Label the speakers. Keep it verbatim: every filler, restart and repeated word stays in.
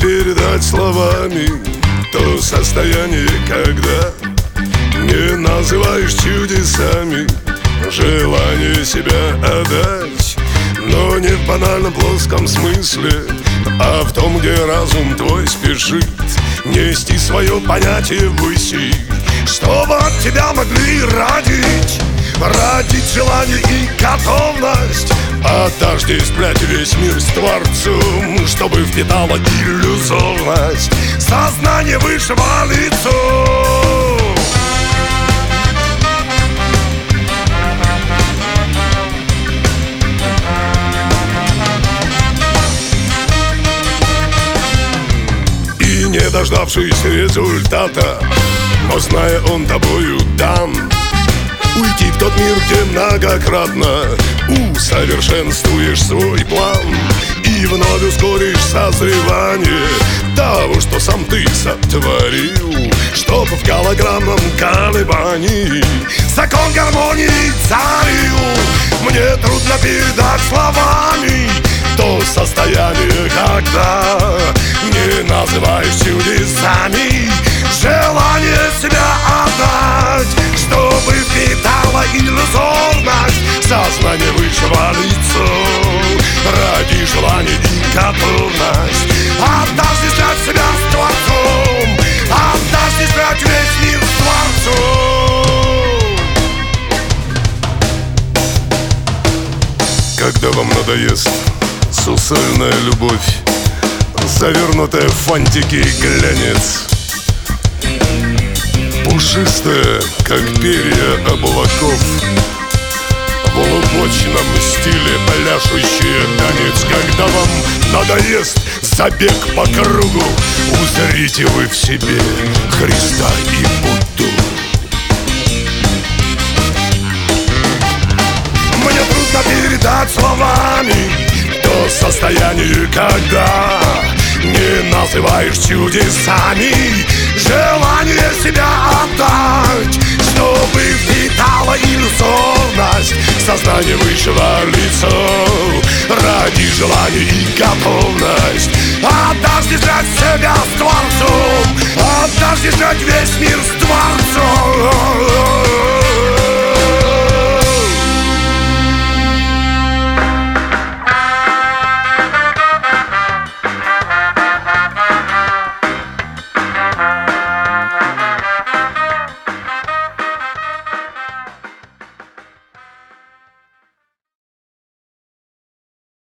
Speaker 1: передать словами то состояние, когда не называешь чудесами желание себя отдать, но не в банальном плоском смысле, а в том, где разум твой спешит нести свое понятие выси, чтобы от тебя могли родить, родить желание и готовность отождествлять весь мир с Творцом, чтобы впитала иллюзорность сознание высшего лица. Не дождавшись результата, но зная он тобою дан, уйти в тот мир, где многократно усовершенствуешь свой план и вновь ускоришь созревание того, что сам ты сотворил, чтоб в голограммном колебании закон гармонии царил. Мне трудно передать словами то состояние, когда не называешь чудесами желание себя отдать, чтобы впитала иллюзорность сознание высшего лица, ради желания и готовность отождествлять себя с Творцом, отождествлять весь мир с Творцом. Когда вам надоест сусальная любовь, завернутая в фантики и глянец, пушистая, как перья облаков, в лубочном стиле пляшущий танец. Когда вам надоест забег по кругу, узрите вы в себе Христа и Будду. Мне трудно передать словами то состояние, когда не называешь чудесами желание себя отдать, чтобы впитала иллюзорность сознание высшего лица, ради желания и готовность отождествлять себя с Творцом, отождествлять весь мир с Творцом.